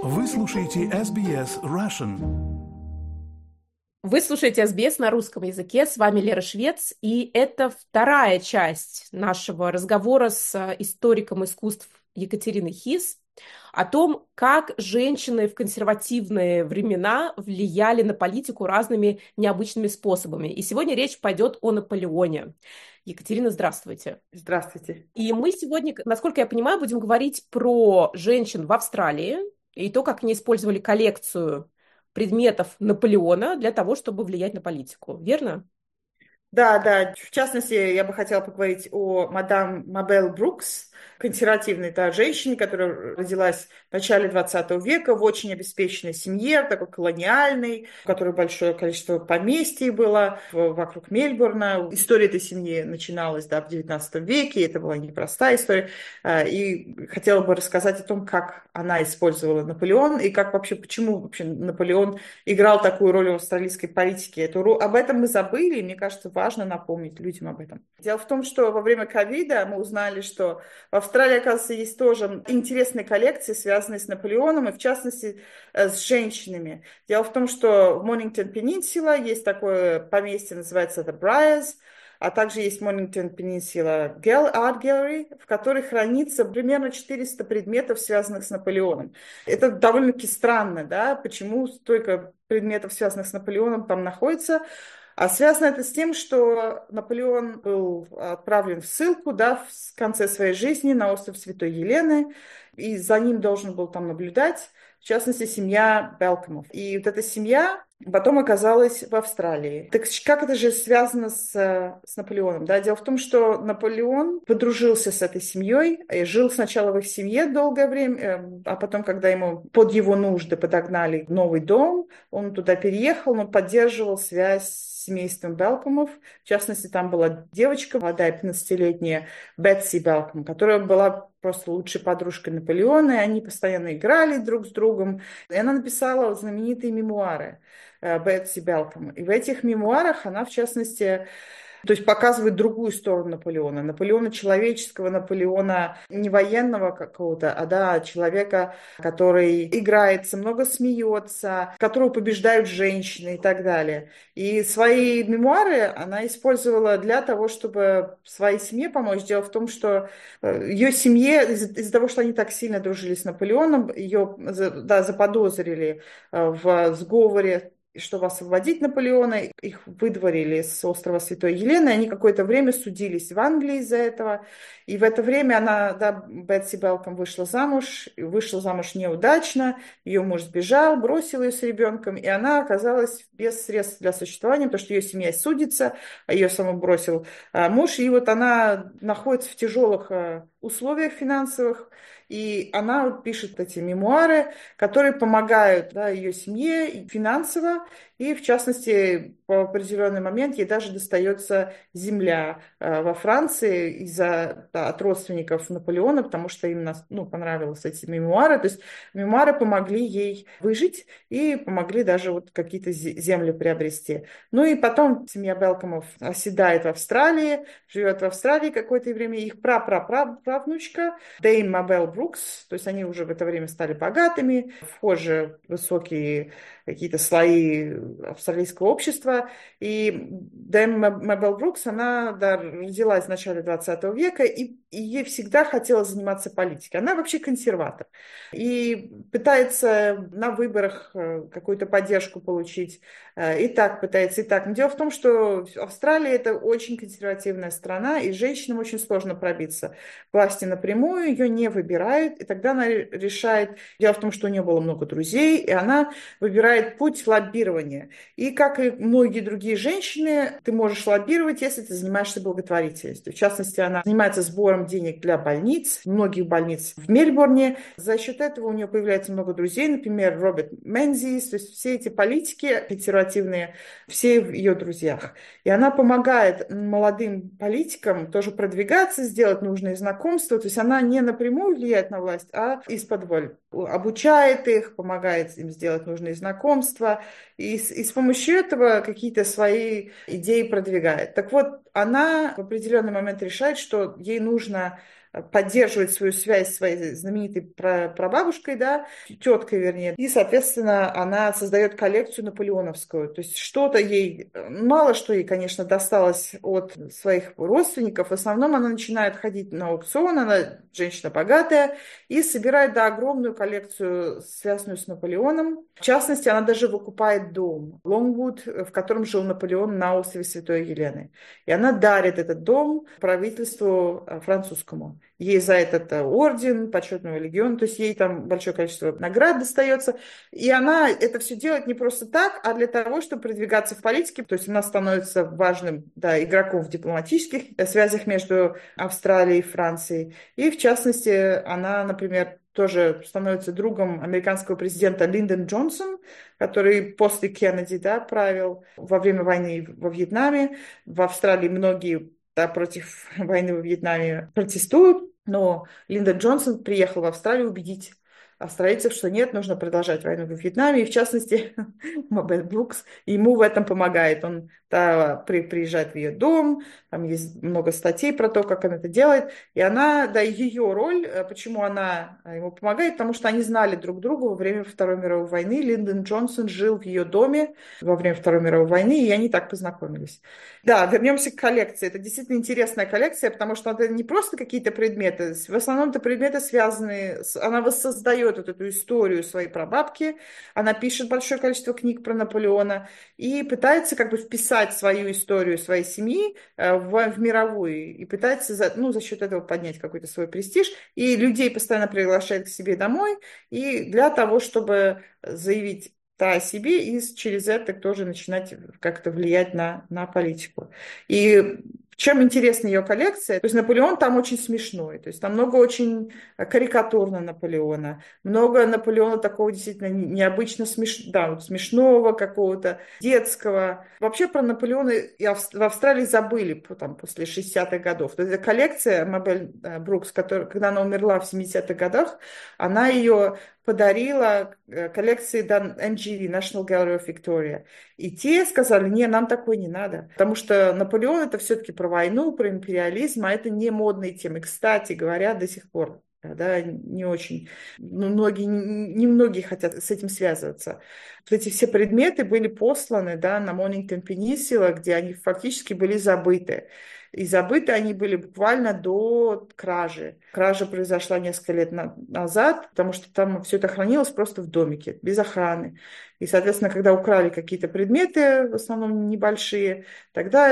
Вы слушаете SBS Russian. Вы слушаете SBS на русском языке. С вами Лера Швец, и это вторая часть нашего разговора с историком искусств Екатериной Хис о том, как женщины в консервативные времена влияли на политику разными необычными способами. И сегодня речь пойдет о Наполеоне. Екатерина, здравствуйте. Здравствуйте. И мы сегодня, насколько я понимаю, будем говорить про женщин в Австралии и то, как они использовали коллекцию предметов Наполеона для того, чтобы влиять на политику. Верно? Да. В частности, я бы хотела поговорить о мадам Мабел Брукс, консервативной женщине, которая родилась в начале 20 века в очень обеспеченной семье, такой колониальной, в которой большое количество поместий было вокруг Мельбурна. История этой семьи начиналась в 19 веке, это была непростая история. И хотела бы рассказать о том, как она использовала Наполеон и как почему вообще Наполеон играл такую роль в австралийской политике. Об этом мы забыли, и мне кажется, важно напомнить людям об этом. Дело в том, что во время ковида мы узнали, что в Австралии, оказывается, есть тоже интересные коллекции, связанные с Наполеоном, и в частности с женщинами. Дело в том, что в Mornington Peninsula есть такое поместье, называется The Briars, а также есть Mornington Peninsula Art Gallery, в которой хранится примерно 400 предметов, связанных с Наполеоном. Это довольно-таки странно, да, почему столько предметов, связанных с Наполеоном, там находится. А связано это с тем, что Наполеон был отправлен в ссылку, в конце своей жизни на остров Святой Елены, и за ним должен был там наблюдать, в частности, семья Белкомов. И вот эта семья потом оказалась в Австралии. Так как это же связано с Наполеоном? Да? Дело в том, что Наполеон подружился с этой семьей, и жил сначала в их семье долгое время, а потом, когда ему под его нужды подогнали новый дом, он туда переехал, но поддерживал связь с семейством Белкомов. В частности, там была девочка, молодая 15-летняя Бетси Белком, которая была просто лучшей подружкой Наполеона, и они постоянно играли друг с другом. И она написала знаменитые мемуары Бетси Белком. И в этих мемуарах она, в частности, то есть показывает другую сторону Наполеона. Наполеона человеческого, Наполеона не военного какого-то, человека, который играется, много смеется, которого побеждают женщины и так далее. И свои мемуары она использовала для того, чтобы своей семье помочь. Дело в том, что ее семье, из-за того, что они так сильно дружили с Наполеоном, ее заподозрили в сговоре, чтобы освободить Наполеона. Их выдворили с острова Святой Елены. Они какое-то время судились в Англии из-за этого. И в это время Бетси Белком вышла замуж неудачно. Ее муж сбежал, бросил ее с ребенком, и она оказалась без средств для существования, потому что ее семья судится, а ее саму бросил муж. И вот она находится в тяжелых условиях финансовых, и она пишет эти мемуары, которые помогают ее семье финансово, и в частности, в определенный момент ей даже достается земля во Франции от родственников Наполеона, потому что им понравились эти мемуары. То есть мемуары помогли ей выжить и помогли даже какие-то земли приобрести. Ну и потом семья Белкомов оседает в Австралии, живет в Австралии какое-то время. Их праправнучка Дейм Мабел Брукс, то есть они уже в это время стали богатыми, вхожи в высокие какие-то слои австралийского общества. И Дейм Мабел Брукс, она родилась в начале 20 века, и ей всегда хотелось заниматься политикой. Она вообще консерватор. И пытается на выборах какую-то поддержку получить. И так пытается, и так. Но дело в том, что Австралия – это очень консервативная страна, и женщинам очень сложно пробиться к власти напрямую, ее не выбирают, и тогда она решает. Дело в том, что у нее было много друзей, и она выбирает путь лоббирования. И как и многие другие женщины, ты можешь лоббировать, если ты занимаешься благотворительностью. В частности, она занимается сбором денег для больниц, многих больниц в Мельбурне. За счет этого у нее появляется много друзей, например, Роберт Мензис, то есть все эти политики консервативные, все в ее друзьях. И она помогает молодым политикам тоже продвигаться, сделать нужные знакомства. То есть она не напрямую влияет на власть, а из-под обучает их, помогает им сделать нужные знакомства. И с помощью этого какие-то свои идеи продвигает. Так вот, она в определенный момент решает, что ей нужно поддерживает свою связь с своей знаменитой прабабушкой, да, теткой, вернее. И, соответственно, она создает коллекцию наполеоновскую. То есть что-то ей, мало что ей, конечно, досталось от своих родственников. В основном она начинает ходить на аукцион, она женщина богатая, и собирает, да, огромную коллекцию, связанную с Наполеоном. В частности, она даже выкупает дом Лонгвуд, в котором жил Наполеон на острове Святой Елены. И она дарит этот дом правительству французскому. Ей за этот орден, почетного легиона, то есть ей там большое количество наград достается. И она это все делает не просто так, а для того, чтобы продвигаться в политике. То есть она становится важным, да, игроком в дипломатических связях между Австралией и Францией. И, в частности, она, например, тоже становится другом американского президента Линдон Джонсон, который после Кеннеди, да, правил во время войны во Вьетнаме. В Австралии многие, да, против войны во Вьетнаме протестуют, но Линдон Джонсон приехал в Австралию убедить австралийцев, что нет, нужно продолжать войну во Вьетнаме, и в частности Мабел Брукс ему в этом помогает. Он приезжает в ее дом, там есть много статей про то, как она это делает, и она, да, ее роль, почему она ему помогает, потому что они знали друг друга во время Второй мировой войны. Линдон Джонсон жил в ее доме во время Второй мировой войны, и они так познакомились. Да, вернемся к коллекции. Это действительно интересная коллекция, потому что это не просто какие-то предметы, в основном это предметы, связанные она воссоздает вот эту историю своей прабабки, она пишет большое количество книг про Наполеона и пытается как бы вписать свою историю своей семьи в мировую и пытается за счет этого поднять какой-то свой престиж. И людей постоянно приглашает к себе домой и для того, чтобы заявить о себе и через это тоже начинать как-то влиять на политику. И чем интересна ее коллекция? То есть Наполеон там очень смешной, то есть там много очень карикатурно Наполеона, много Наполеона такого действительно необычно смешного какого-то, детского. Вообще про Наполеона в Австралии забыли там, после 60-х годов. То есть эта коллекция Мабел Брукс, когда она умерла в 70-х годах, она ее подарила коллекции NGV, National Gallery of Victoria. И те сказали, не, нам такой не надо. Потому что Наполеон это все-таки про войну, про империализм, а это не модные темы. Кстати говоря, до сих пор, да, не очень, немногие хотят с этим связываться. Вот эти все предметы были посланы, да, на Mornington Peninsula, где они фактически были забыты. И забыты они были буквально до кражи. Кража произошла несколько лет назад, потому что там все это хранилось просто в домике, без охраны. И, соответственно, когда украли какие-то предметы, в основном небольшие, тогда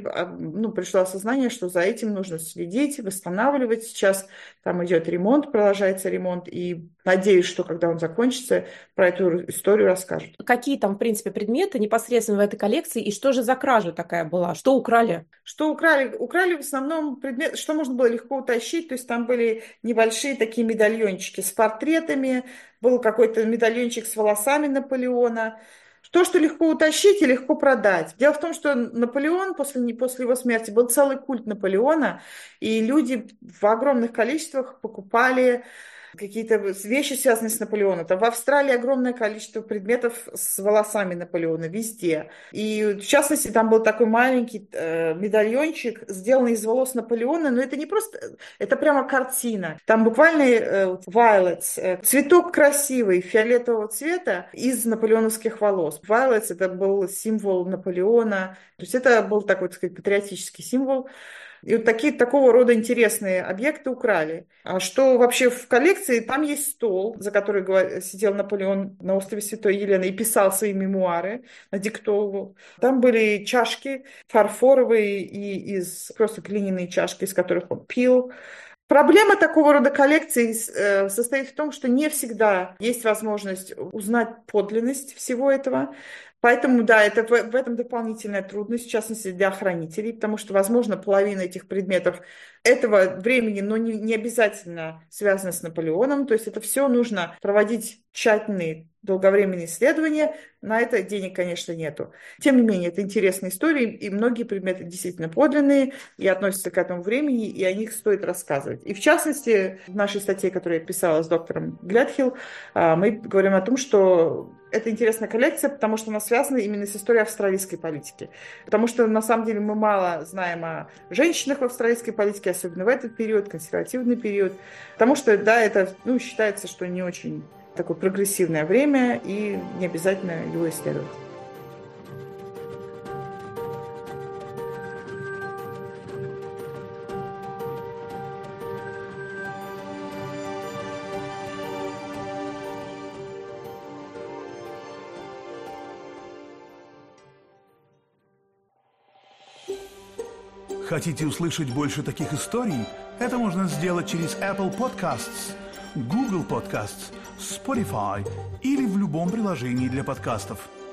пришло осознание, что за этим нужно следить, восстанавливать. Сейчас там идет ремонт, продолжается ремонт, и надеюсь, что когда он закончится, про эту историю расскажут. Какие там, в принципе, предметы непосредственно в этой коллекции, и что же за кража такая была? Что украли? Что украли? Украли в основном предметы, что можно было легко утащить, то есть там были небольшие такие медальончики с портретами, был какой-то медальончик с волосами Наполеона. То, что легко утащить и легко продать. Дело в том, что Наполеон после его смерти был целый культ Наполеона, и люди в огромных количествах покупали какие-то вещи, связанные с Наполеоном. Там в Австралии огромное количество предметов с волосами Наполеона везде. И в частности, там был такой маленький медальончик, сделанный из волос Наполеона, но это не просто, это прямо картина. Там буквально violets, цветок красивый, фиолетового цвета из наполеоновских волос. Violets — это был символ Наполеона, то есть это был такой, так сказать, патриотический символ. И вот такого рода интересные объекты украли. А что вообще в коллекции? Там есть стол, за который сидел Наполеон на острове Святой Елены и писал свои мемуары, надиктовывал. Там были чашки фарфоровые и просто глиняные чашки, из которых он пил. Проблема такого рода коллекции состоит в том, что не всегда есть возможность узнать подлинность всего этого. Поэтому, да, это в этом дополнительная трудность, в частности, для хранителей, потому что, возможно, половина этих предметов этого времени, но не обязательно связана с Наполеоном. То есть это все нужно проводить тщательные долговременные исследования. На это денег, конечно, нету. Тем не менее, это интересная история, и многие предметы действительно подлинные и относятся к этому времени, и о них стоит рассказывать. И в частности, в нашей статье, которую я писала с доктором Гледхилл, мы говорим о том, что это интересная коллекция, потому что она связана именно с историей австралийской политики. Потому что, на самом деле, мы мало знаем о женщинах в австралийской политике, о особенно в этот период, консервативный период. Потому что, да, это, считается, что не очень такое прогрессивное время, и не обязательно его исследовать. Хотите услышать больше таких историй? Это можно сделать через Apple Podcasts, Google Podcasts, Spotify или в любом приложении для подкастов.